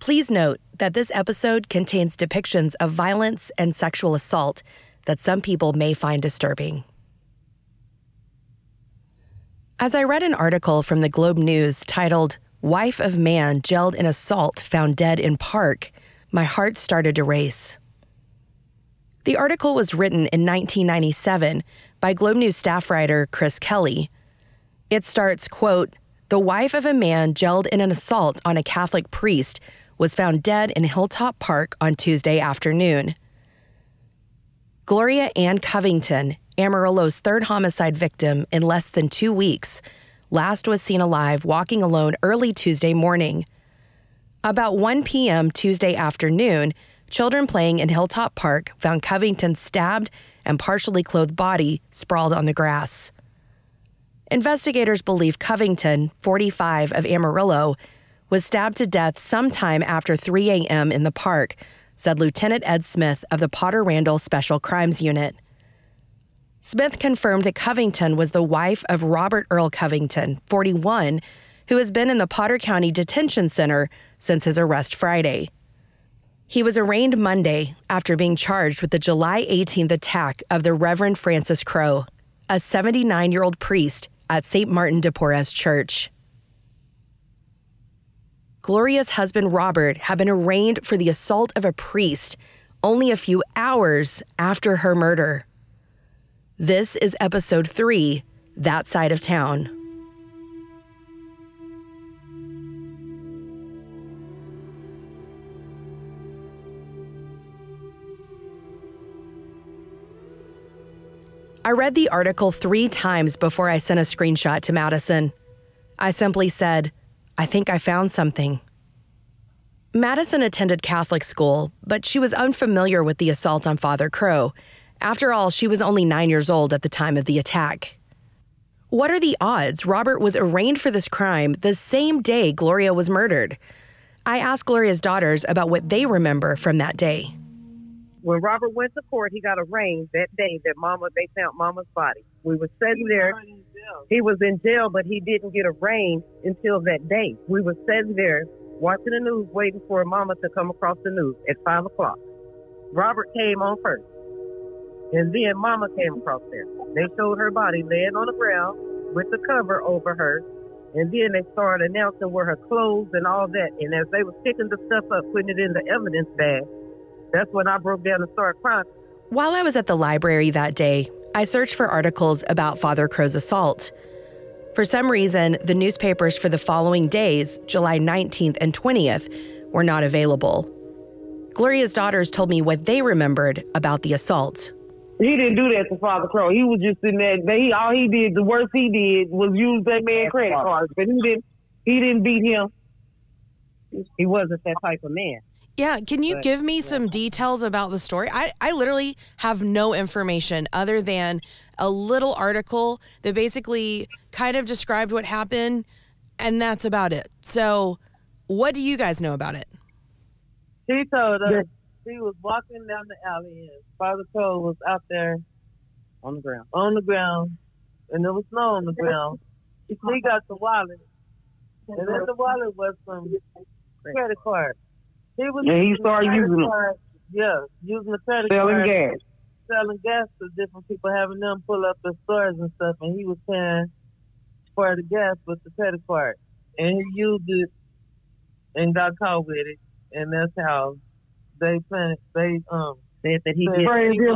Please note that this episode contains depictions of violence and sexual assault that some people may find disturbing. As I read an article from the Globe News titled, "Wife of Man Jailed in Assault Found Dead in Park," my heart started to race. The article was written in 1997 by Globe News staff writer Chris Kelly. It starts, quote, "The wife of a man jailed in an assault on a Catholic priest was found dead in Hilltop Park on Tuesday afternoon." Gloria Ann Covington, Amarillo's third homicide victim in less than 2 weeks, last was seen alive walking alone early Tuesday morning. About 1 p.m. Tuesday afternoon, children playing in Hilltop Park found Covington's stabbed and partially clothed body sprawled on the grass. Investigators believe Covington, 45, of Amarillo, was stabbed to death sometime after 3 a.m. in the park, said Lieutenant Ed Smith of the Potter Randall Special Crimes Unit. Smith confirmed that Covington was the wife of Robert Earl Covington, 41, who has been in the Potter County Detention Center since his arrest Friday. He was arraigned Monday after being charged with the July 18th attack of the Reverend Francis Crowe, a 79-year-old priest at St. Martin de Porres Church. Gloria's husband, Robert, had been arraigned for the assault of a priest only a few hours after her murder. This is episode 3, That Side of Town. I read the article 3 times before I sent a screenshot to Madison. I simply said, "I think I found something." Madison attended Catholic school, but she was unfamiliar with the assault on Father Crowe. After all, she was only 9 years old at the time of the attack. What are the odds Robert was arraigned for this crime the same day Gloria was murdered? I asked Gloria's daughters about what they remember from that day. When Robert went to court, he got arraigned that day that they found Mama's body. We were sitting there. He was in jail, but he didn't get arraigned until that day. We were sitting there watching the news, waiting for Mama to come across the news at 5 o'clock. Robert came on first, and then Mama came across there. They showed her body laying on the ground with the cover over her, and then they started announcing where her clothes and all that. And as they were picking the stuff up, putting it in the evidence bag, that's when I broke down and started crying. While I was at the library that day, I searched for articles about Father Crowe's assault. For some reason, the newspapers for the following days, July 19th and 20th, were not available. Gloria's daughters told me what they remembered about the assault. He didn't do that to Father Crowe. He was just in that. All he did, the worst he did, was use that man's credit cards. But he didn't beat him. He wasn't that type of man. Yeah, can you give me some details about the story? I literally have no information other than a little article that basically kind of described what happened, and that's about it. So what do you guys know about it? He told us he was walking down the alley and Father Crowe was out there On the ground. and there was snow on the ground. He got the wallet, and in the wallet was some credit cards. He started using them. Yeah, using the credit Selling card. gas. Selling gas to different people, having them pull up the stores and stuff, and he was paying for the gas with the credit card. And he used it and got caught with it, and that's how they said that he framed him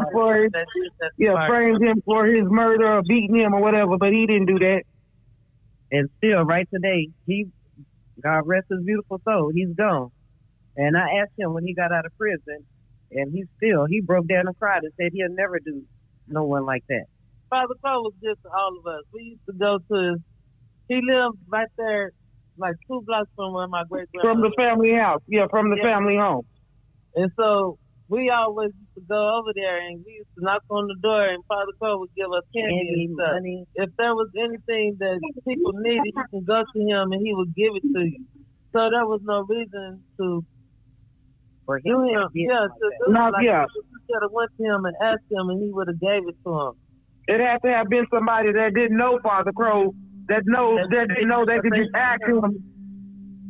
framed him for his murder or beating him or whatever, but he didn't do that. And still, right today, God rest his beautiful soul, he's gone. And I asked him when he got out of prison, and he broke down and cried and said he'll never do no one like that. Father Crowe was just all of us. We used to go to he lived right there, like 2 blocks from where my great-grandmother From the family house. Yeah, from the family home. And so we always used to go over there, and we used to knock on the door, and Father Crowe would give us candy and stuff. Money. If there was anything that people needed, you can go to him, and he would give it to you. So there was no reason to For do him. him. You should have went to him and asked him, and he would have gave it to him. It had to have been somebody that didn't know Father Crowe, that didn't know they could just ask him.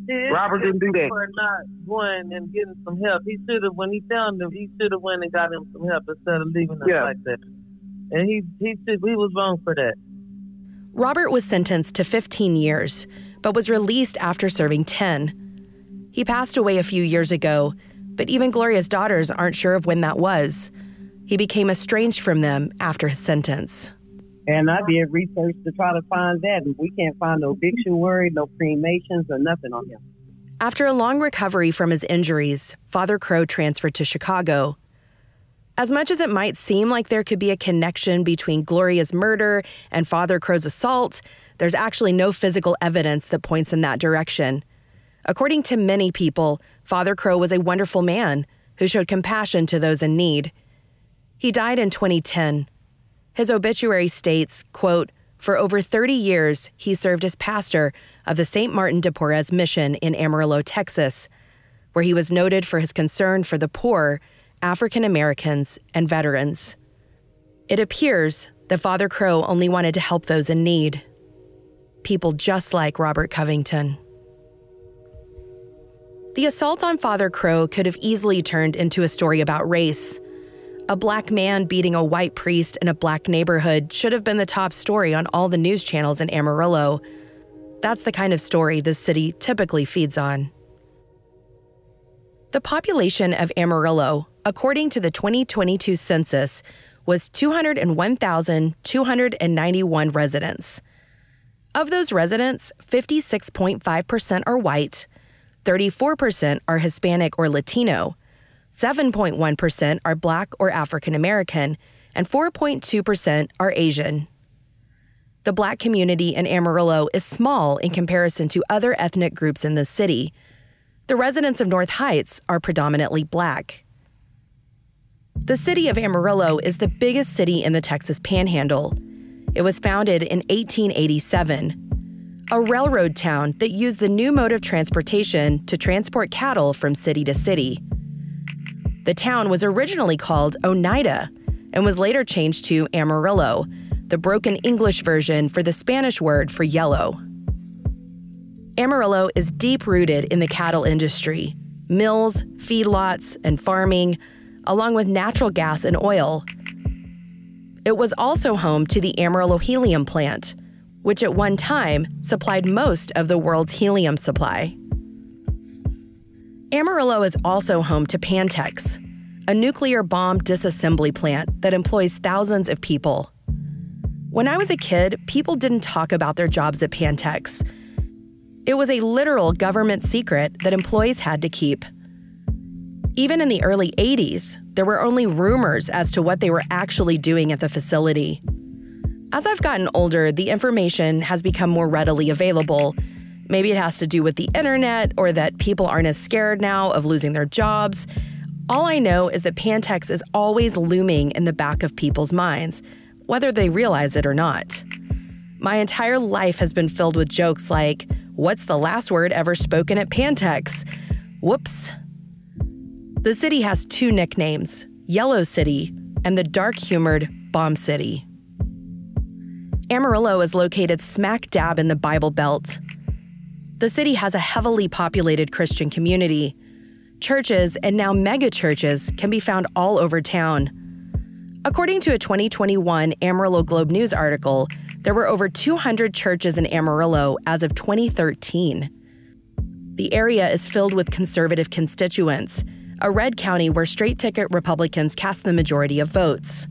Robert didn't do that. For not going and getting some help. He should have, when he found him, he should have went and got him some help instead of leaving us like that. And he was wrong for that. Robert was sentenced to 15 years, but was released after serving 10. He passed away a few years ago, but even Gloria's daughters aren't sure of when that was. He became estranged from them after his sentence. And I did research to try to find that, and we can't find no obituary, no cremations, or nothing on him. After a long recovery from his injuries, Father Crow transferred to Chicago. As much as it might seem like there could be a connection between Gloria's murder and Father Crow's assault, there's actually no physical evidence that points in that direction. According to many people, Father Crow was a wonderful man who showed compassion to those in need. He died in 2010. His obituary states, quote, "For over 30 years, he served as pastor of the St. Martin de Porres mission in Amarillo, Texas, where he was noted for his concern for the poor, African Americans, and veterans." It appears that Father Crow only wanted to help those in need. People just like Robert Covington. The assault on Father Crow could have easily turned into a story about race. A black man beating a white priest in a black neighborhood should have been the top story on all the news channels in Amarillo. That's the kind of story this city typically feeds on. The population of Amarillo, according to the 2022 census, was 201,291 residents. Of those residents, 56.5% are white, 34% are Hispanic or Latino, 7.1% are Black or African American, and 4.2% are Asian. The Black community in Amarillo is small in comparison to other ethnic groups in the city. The residents of North Heights are predominantly Black. The city of Amarillo is the biggest city in the Texas Panhandle. It was founded in 1887, a railroad town that used the new mode of transportation to transport cattle from city to city. The town was originally called Oneida and was later changed to Amarillo, the broken English version for the Spanish word for yellow. Amarillo is deep-rooted in the cattle industry, mills, feedlots, and farming, along with natural gas and oil. It was also home to the Amarillo Helium Plant, which at one time supplied most of the world's helium supply. Amarillo is also home to Pantex, a nuclear bomb disassembly plant that employs thousands of people. When I was a kid, people didn't talk about their jobs at Pantex. It was a literal government secret that employees had to keep. Even in the early 80s, there were only rumors as to what they were actually doing at the facility. As I've gotten older, the information has become more readily available. Maybe it has to do with the internet or that people aren't as scared now of losing their jobs. All I know is that Pantex is always looming in the back of people's minds, whether they realize it or not. My entire life has been filled with jokes like, "What's the last word ever spoken at Pantex? Whoops." The city has two nicknames, Yellow City and the dark-humored Bomb City. Amarillo is located smack dab in the Bible Belt. The city has a heavily populated Christian community. Churches and now mega-churches can be found all over town. According to a 2021 Amarillo Globe News article, there were over 200 churches in Amarillo as of 2013. The area is filled with conservative constituents, a red county where straight-ticket Republicans cast the majority of votes.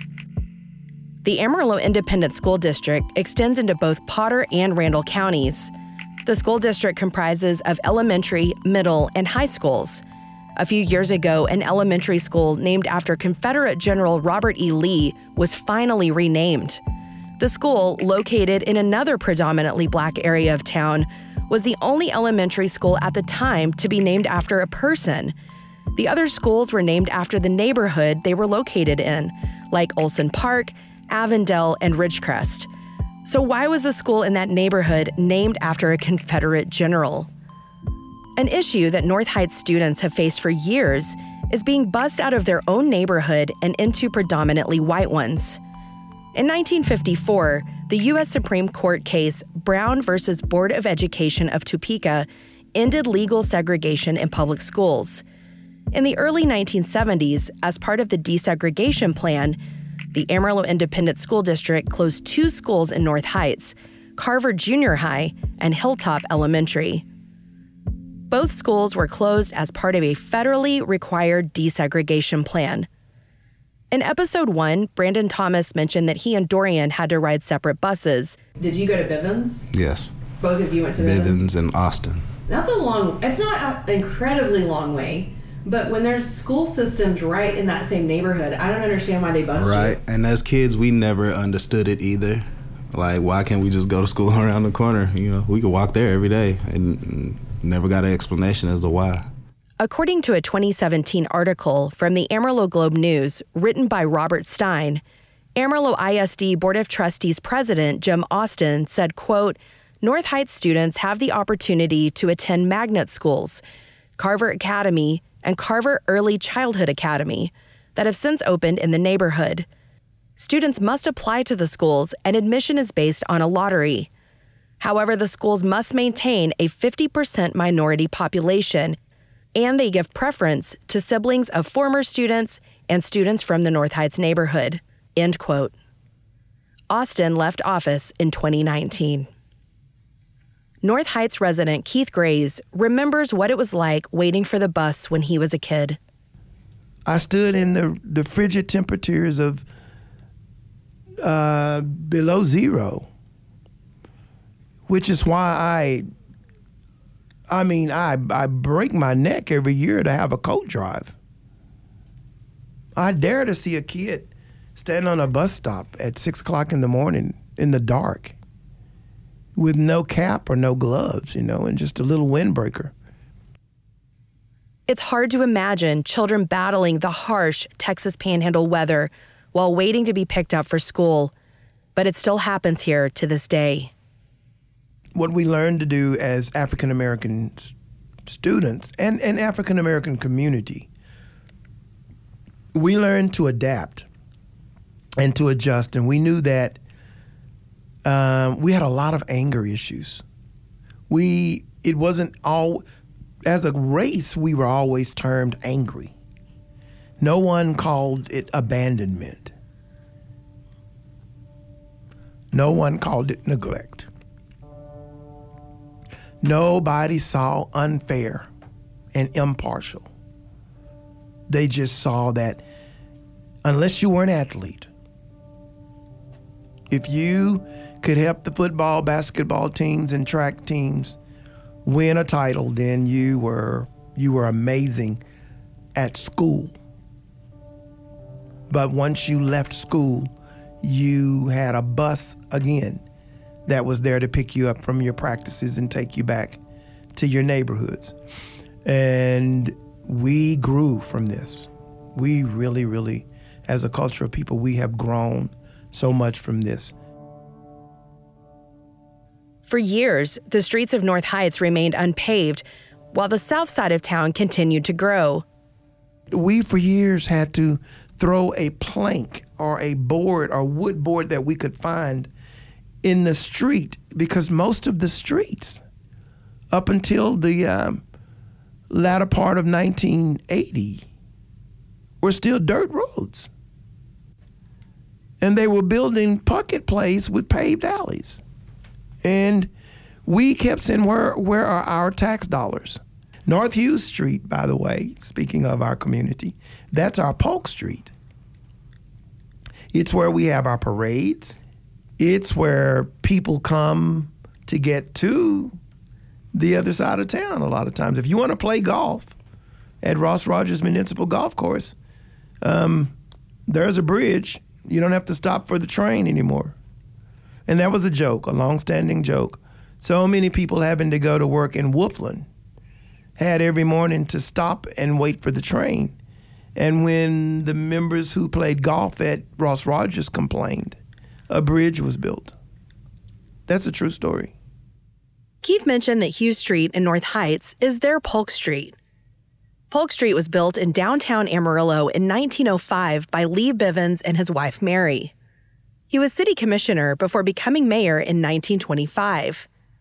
The Amarillo Independent School District extends into both Potter and Randall counties. The school district comprises of elementary, middle, and high schools. A few years ago, an elementary school named after Confederate General Robert E. Lee was finally renamed. The school, located in another predominantly Black area of town, was the only elementary school at the time to be named after a person. The other schools were named after the neighborhood they were located in, like Olson Park, Avondale, and Ridgecrest. So why was the school in that neighborhood named after a Confederate general? An issue that North Heights students have faced for years is being bussed out of their own neighborhood and into predominantly white ones. In 1954, the U.S. Supreme Court case Brown v. Board of Education of Topeka ended legal segregation in public schools. In the early 1970s, as part of the desegregation plan, the Amarillo Independent School District closed 2 schools in North Heights, Carver Junior High and Hilltop Elementary. Both schools were closed as part of a federally required desegregation plan. In episode 1, Brandon Thomas mentioned that he and Dorian had to ride separate buses. Did you go to Bivens? Yes. Both of you went to Bivens? Bivens and Austin. That's it's not an incredibly long way, but when there's school systems right in that same neighborhood, I don't understand why they bus you. Right, and as kids, we never understood it either. Like, why can't we just go to school around the corner? You know, we could walk there every day and never got an explanation as to why. According to a 2017 article from the Amarillo Globe News written by Robert Stein, Amarillo ISD Board of Trustees President Jim Austin said, quote, North Heights students have the opportunity to attend magnet schools, Carver Academy and Carver Early Childhood Academy, that have since opened in the neighborhood. Students must apply to the schools, and admission is based on a lottery. However, the schools must maintain a 50% minority population, and they give preference to siblings of former students and students from the North Heights neighborhood, end quote. Austin left office in 2019. North Heights resident Keith Grays remembers what it was like waiting for the bus when he was a kid. I stood in the frigid temperatures of below zero, which is why I break my neck every year to have a coat drive. I dare to see a kid stand on a bus stop at 6 o'clock in the morning in the dark with no cap or no gloves, and just a little windbreaker. It's hard to imagine children battling the harsh Texas Panhandle weather while waiting to be picked up for school, but it still happens here to this day. What we learn to do as African-American students and African-American community, we learn to adapt and to adjust, and we knew that we had a lot of anger issues. It wasn't all, as a race, we were always termed angry. No one called it abandonment. No one called it neglect. Nobody saw unfair and impartial. They just saw that unless you were an athlete, if you could help the football, basketball teams, and track teams win a title, then you were amazing at school. But once you left school, you had a bus again that was there to pick you up from your practices and take you back to your neighborhoods. And we grew from this. We really, really, as a culture of people, we have grown so much from this. For years, the streets of North Heights remained unpaved, while the south side of town continued to grow. We, for years, had to throw a plank or a board or wood board that we could find in the street, because most of the streets, up until the latter part of 1980, were still dirt roads. And they were building Puckett Place with paved alleys. And we kept saying, where are our tax dollars? North Hughes Street, by the way, speaking of our community, that's our Polk Street. It's where we have our parades. It's where people come to get to the other side of town a lot of times. If you want to play golf at Ross Rogers Municipal Golf Course, there's a bridge. You don't have to stop for the train anymore. And that was a joke, a long-standing joke. So many people having to go to work in Wolfland had every morning to stop and wait for the train. And when the members who played golf at Ross Rogers complained, a bridge was built. That's a true story. Keith mentioned that Hughes Street in North Heights is their Polk Street. Polk Street was built in downtown Amarillo in 1905 by Lee Bivens and his wife Mary. He was city commissioner before becoming mayor in 1925.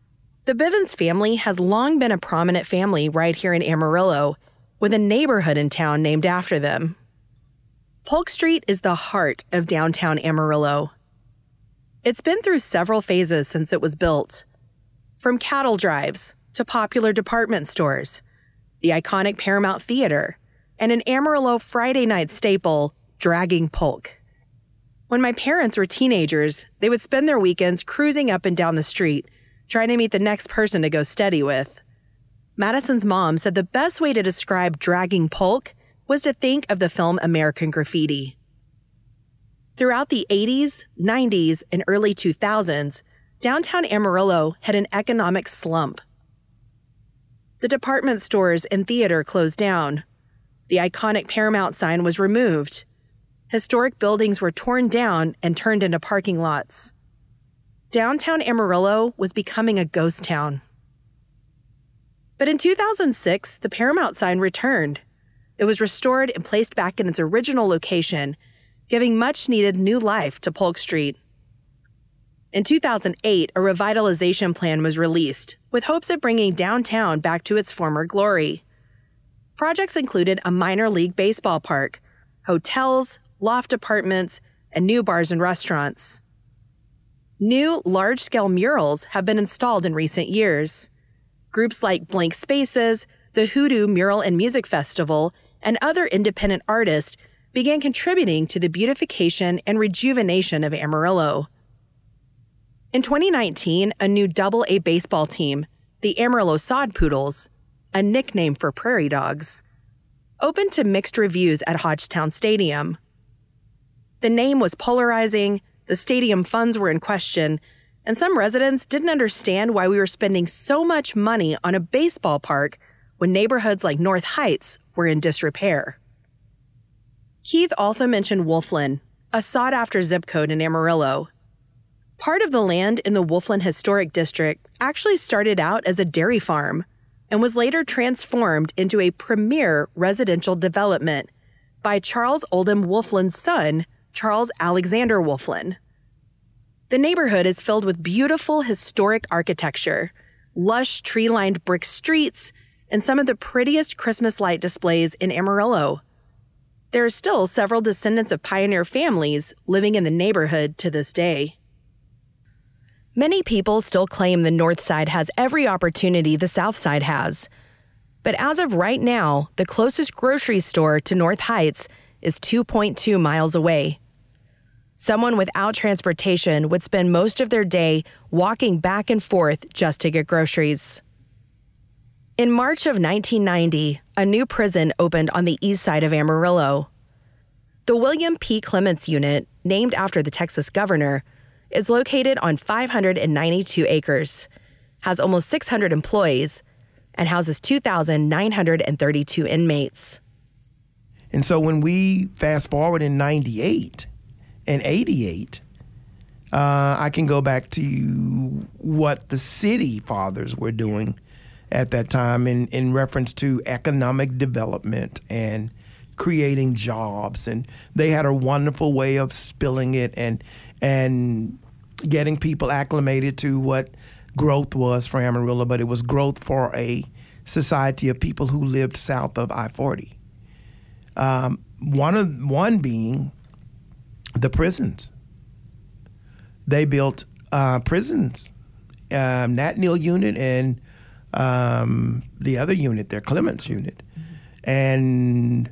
The Bivens family has long been a prominent family right here in Amarillo, with a neighborhood in town named after them. Polk Street is the heart of downtown Amarillo. It's been through several phases since it was built, from cattle drives to popular department stores, the iconic Paramount Theater, and an Amarillo Friday night staple, Dragging Polk. When my parents were teenagers, they would spend their weekends cruising up and down the street, trying to meet the next person to go steady with. Madison's mom said the best way to describe Dragging Polk was to think of the film American Graffiti. Throughout the 80s, 90s, and early 2000s, downtown Amarillo had an economic slump. The department stores and theater closed down. The iconic Paramount sign was removed. Historic buildings were torn down and turned into parking lots. Downtown Amarillo was becoming a ghost town. But in 2006, the Paramount sign returned. It was restored and placed back in its original location, giving much-needed new life to Polk Street. In 2008, a revitalization plan was released, with hopes of bringing downtown back to its former glory. Projects included a minor league baseball park, hotels, loft apartments, and new bars and restaurants. New, large-scale murals have been installed in recent years. Groups like Blank Spaces, the Hoodoo Mural and Music Festival, and other independent artists began contributing to the beautification and rejuvenation of Amarillo. In 2019, a new Double-A baseball team, the Amarillo Sod Poodles, a nickname for prairie dogs, opened to mixed reviews at Hodgetown Stadium. The name was polarizing, the stadium funds were in question, and some residents didn't understand why we were spending so much money on a baseball park when neighborhoods like North Heights were in disrepair. Keith also mentioned Wolflin, a sought-after zip code in Amarillo. Part of the land in the Wolflin Historic District actually started out as a dairy farm and was later transformed into a premier residential development by Charles Oldham Wolflin's son, Charles Alexander Wolflin. The neighborhood is filled with beautiful historic architecture, lush tree-lined brick streets, and some of the prettiest Christmas light displays in Amarillo. There are still several descendants of pioneer families living in the neighborhood to this day. Many people still claim the North Side has every opportunity the South Side has. But as of right now, the closest grocery store to North Heights is 2.2 miles away. Someone without transportation would spend most of their day walking back and forth just to get groceries. In March of 1990, a new prison opened on the east side of Amarillo. The William P. Clements Unit, named after the Texas governor, is located on 592 acres, has almost 600 employees, and houses 2,932 inmates. And so when we fast forward in 98 and 88, I can go back to what the city fathers were doing at that time in reference to economic development and creating jobs. And they had a wonderful way of spilling it and getting people acclimated to what growth was for Amarillo, but it was growth for a society of people who lived south of I-40. One being the prisons. They built prisons, Nat Neal unit and the other unit, their Clements unit. And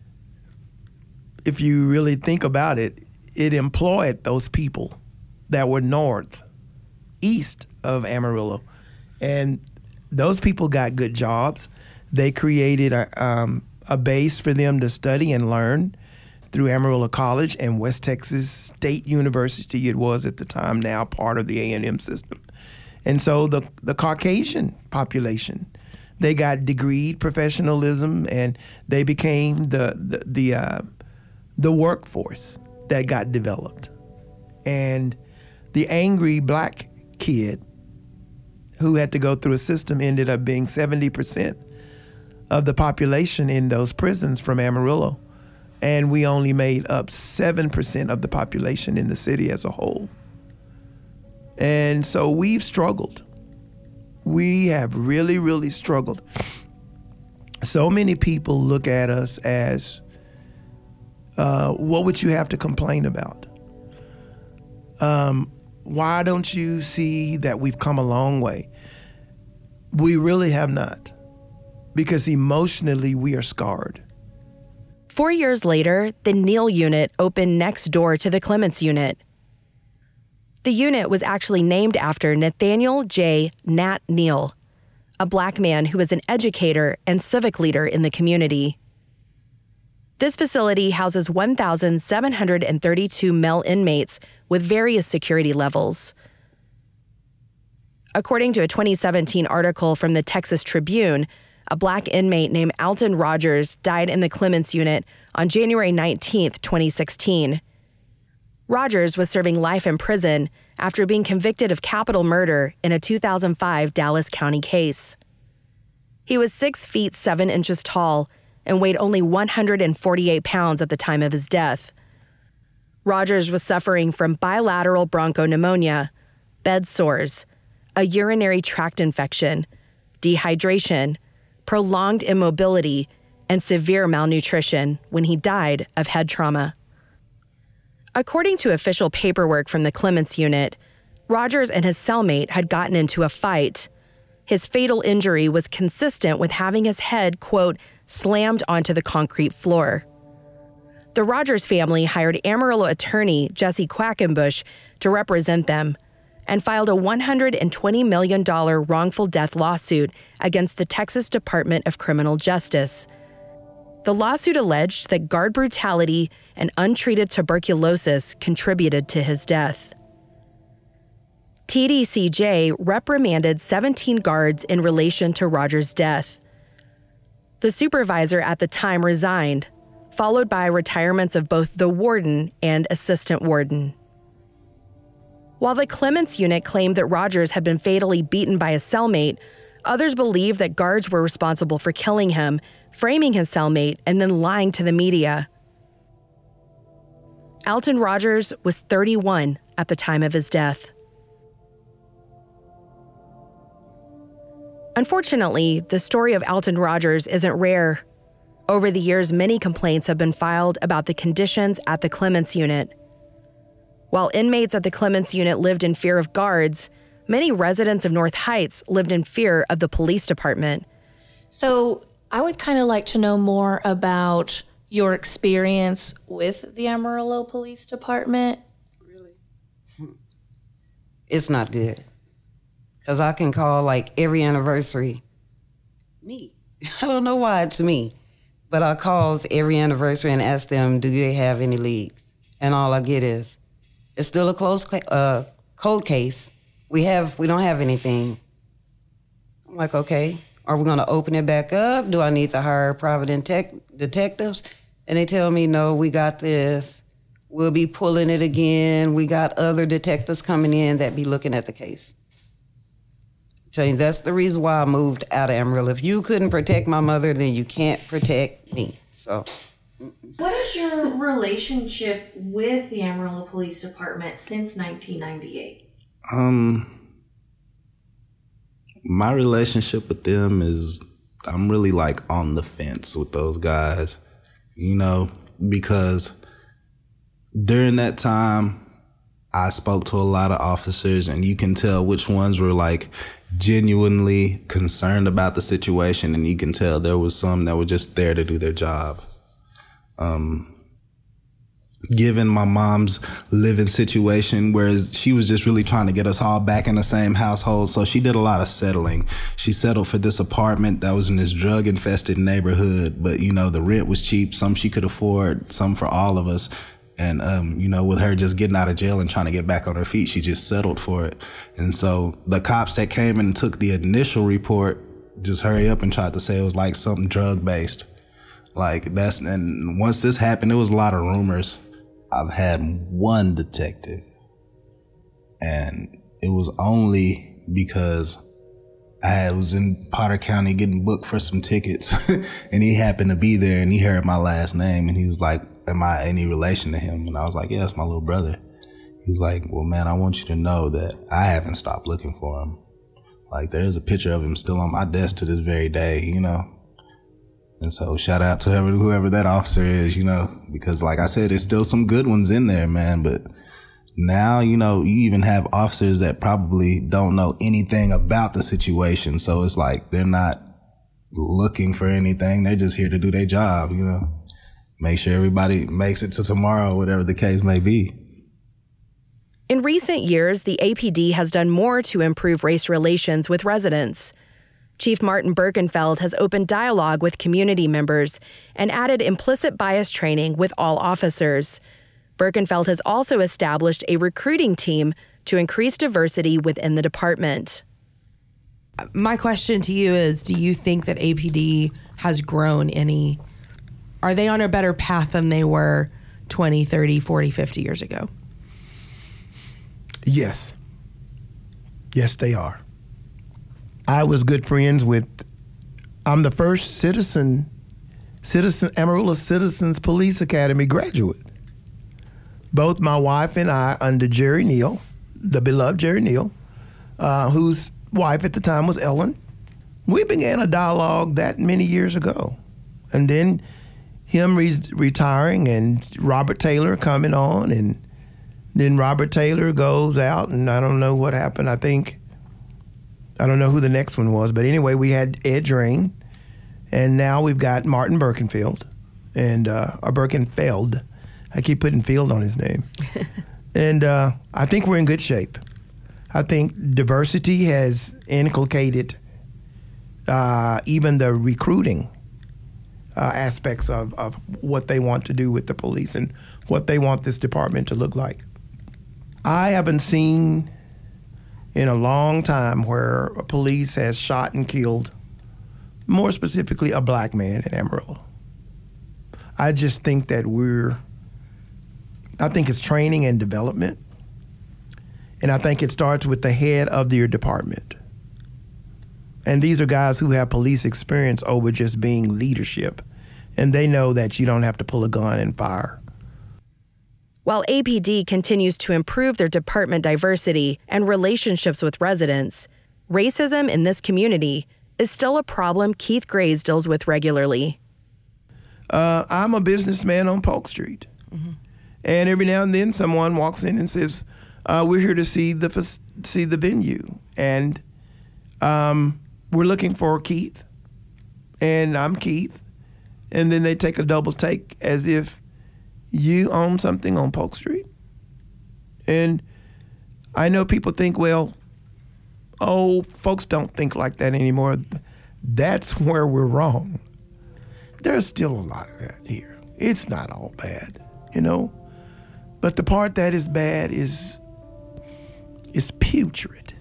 if you really think about it, it employed those people that were east of Amarillo. And those people got good jobs. They created a base for them to study and learn through Amarillo College and West Texas State University, it was at the time, now part of the A&M system. And so the Caucasian population, they got degreed professionalism, and they became the workforce that got developed. And the angry black kid who had to go through a system ended up being 70% of the population in those prisons from Amarillo. And we only made up 7% of the population in the city as a whole. And so we've struggled We have really, really struggled. So many people look at us as, what would you have to complain about? Why don't you see that we've come a long way? We really have not, because emotionally we are scarred. 4 years later, the Neal unit opened next door to the Clements unit. The unit was actually named after Nathaniel J. Nat Neal, a Black man who was an educator and civic leader in the community. This facility houses 1,732 male inmates with various security levels. According to a 2017 article from the Texas Tribune, a Black inmate named Alton Rogers died in the Clements unit on January 19, 2016. Rogers was serving life in prison after being convicted of capital murder in a 2005 Dallas County case. He was 6 feet 7 inches tall and weighed only 148 pounds at the time of his death. Rogers was suffering from bilateral bronchopneumonia, bed sores, a urinary tract infection, dehydration, prolonged immobility, and severe malnutrition when he died of head trauma. According to official paperwork from the Clements unit, Rogers and his cellmate had gotten into a fight. His fatal injury was consistent with having his head, quote, slammed onto the concrete floor. The Rogers family hired Amarillo attorney Jesse Quackenbush to represent them and filed a $120 million wrongful death lawsuit against the Texas Department of Criminal Justice. The lawsuit alleged that guard brutality and untreated tuberculosis contributed to his death. TDCJ reprimanded 17 guards in relation to Rogers' death. The supervisor at the time resigned, followed by retirements of both the warden and assistant warden. While the Clements unit claimed that Rogers had been fatally beaten by his cellmate, others believed that guards were responsible for killing him, framing his cellmate, and then lying to the media. Alton Rogers was 31 at the time of his death. Unfortunately, the story of Alton Rogers isn't rare. Over the years, many complaints have been filed about the conditions at the Clements unit. While inmates at the Clements unit lived in fear of guards, many residents of North Heights lived in fear of the police department. So I would kind of like to know more about your experience with the Amarillo Police Department. Really? It's not good. Because I can call like every anniversary me. I don't know why it's me. But I calls every anniversary and ask them, do they have any leads? And all I get is, it's still a closed cold case. We don't have anything. I'm like, okay, are we gonna open it back up? Do I need to hire private detectives? And they tell me, no, we got this. We'll be pulling it again. We got other detectives coming in that be looking at the case. I'm telling you, that's the reason why I moved out of Amarillo. If you couldn't protect my mother, then you can't protect me, so. What is your relationship with the Amarillo Police Department since 1998? My relationship with them is, I'm really like on the fence with those guys, you know, because during that time, I spoke to a lot of officers, and you can tell which ones were like genuinely concerned about the situation, and you can tell there was some that were just there to do their job. Given my mom's living situation, whereas she was just really trying to get us all back in the same household, so she did a lot of settling. She settled for this apartment that was in this drug-infested neighborhood, but, you know, the rent was cheap, some she could afford, some for all of us. And, you know, with her just getting out of jail and trying to get back on her feet, she just settled for it. And so the cops that came and took the initial report just hurry up and tried to say it was like something drug-based. And once this happened, there was a lot of rumors. I've had one detective, and it was only because I was in Potter County getting booked for some tickets, and he happened to be there, and he heard my last name, and he was like, am I any relation to him? And I was like, yeah, it's my little brother. He was like, well, man, I want you to know that I haven't stopped looking for him. Like, there's a picture of him still on my desk to this very day, you know? And so shout out to whoever that officer is, you know, because like I said, there's still some good ones in there, man. But now, you know, you even have officers that probably don't know anything about the situation. So it's like they're not looking for anything. They're just here to do their job, you know, make sure everybody makes it to tomorrow, whatever the case may be. In recent years, the APD has done more to improve race relations with residents. Chief Martin Birkenfeld has opened dialogue with community members and added implicit bias training with all officers. Birkenfeld has also established a recruiting team to increase diversity within the department. My question to you is, do you think that APD has grown any? Are they on a better path than they were 20, 30, 40, 50 years ago? Yes. Yes, they are. I was good friends with, I'm the first Amarillo Citizens Police Academy graduate. Both my wife and I, under Jerry Neal, the beloved Jerry Neal, whose wife at the time was Ellen, we began a dialogue that many years ago. And then him retiring and Robert Taylor coming on, and then Robert Taylor goes out, and I don't know what happened. I don't know who the next one was, but anyway, we had Ed Drain, and now we've got Martin Birkenfeld, and or Birkenfeld. I keep putting field on his name. And I think we're in good shape. I think diversity has inculcated even the recruiting aspects of what they want to do with the police and what they want this department to look like. I haven't seen in a long time where a police has shot and killed, more specifically, a black man in Amarillo. I just think that I think it's training and development. And I think it starts with the head of your department. And these are guys who have police experience over just being leadership. And they know that you don't have to pull a gun and fire. While APD continues to improve their department diversity and relationships with residents, racism in this community is still a problem Keith Grays deals with regularly. I'm a businessman on Polk Street. Mm-hmm. And every now and then someone walks in and says, we're here to see the venue. And we're looking for Keith. And I'm Keith. And then they take a double take as if you own something on Polk Street. And I know people think, well, oh, folks don't think like that anymore. That's where we're wrong. There's still a lot of that here. It's not all bad, you know? But the part that is bad is putrid.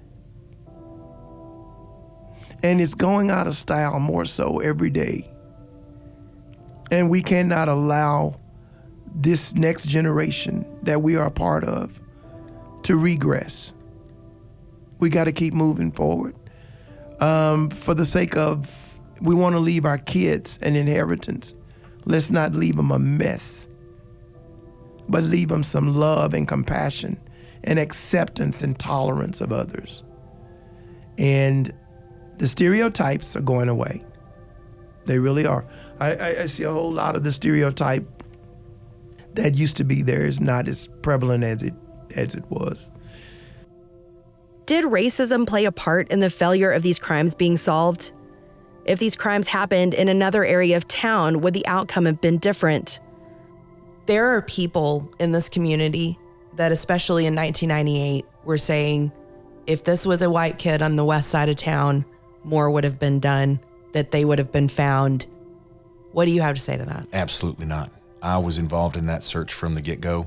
And it's going out of style more so every day. And we cannot allow this next generation that we are a part of to regress. We got to keep moving forward. For the sake of, we want to leave our kids an inheritance. Let's not leave them a mess, but leave them some love and compassion and acceptance and tolerance of others. And the stereotypes are going away. They really are. I see a whole lot of the stereotype that used to be there is not as prevalent as it was. Did racism play a part in the failure of these crimes being solved? If these crimes happened in another area of town, would the outcome have been different? There are people in this community that, especially in 1998, were saying, if this was a white kid on the west side of town, more would have been done, that they would have been found. What do you have to say to that? Absolutely not. I was involved in that search from the get-go.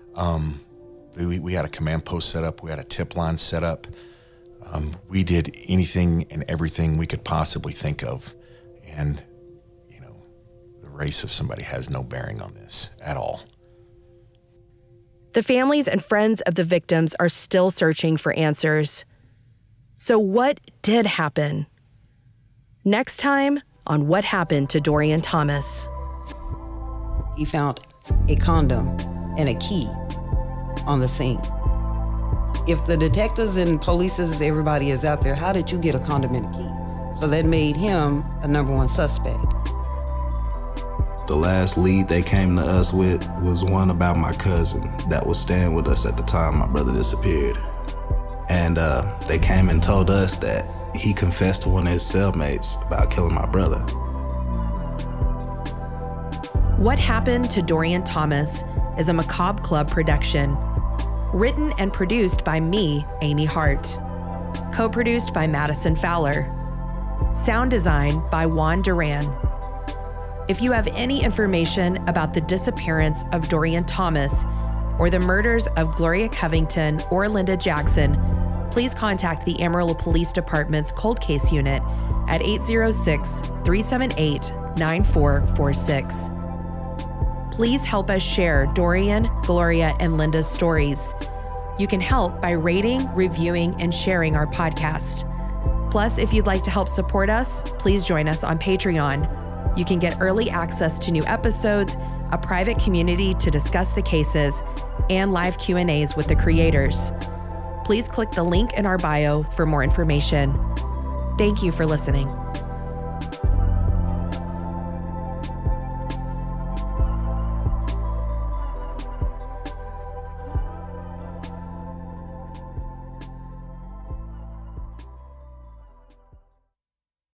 We had a command post set up. We had a tip line set up. We did anything and everything we could possibly think of. And, you know, the race of somebody has no bearing on this at all. The families and friends of the victims are still searching for answers. So what did happen? Next time on What Happened to Dorian Thomas. He found a condom and a key on the scene. if the detectives and polices, everybody is out there, how did you get a condominium key? So that made him a number one suspect. The last lead they came to us with was one about my cousin that was staying with us at the time my brother disappeared. And they came and told us that he confessed to one of his cellmates about killing my brother. What Happened to Dorian Thomas is a Macabre Club production. Written and produced by me, Amy Hart. Co-produced by Madison Fowler. Sound design by Juan Duran. If you have any information about the disappearance of Dorian Thomas or the murders of Gloria Covington or Linda Jackson, please contact the Amarillo Police Department's Cold Case Unit at 806-378-9446. Please help us share Dorian, Gloria, and Linda's stories. You can help by rating, reviewing, and sharing our podcast. Plus, if you'd like to help support us, please join us on Patreon. You can get early access to new episodes, a private community to discuss the cases, and live Q&As with the creators. Please click the link in our bio for more information. Thank you for listening.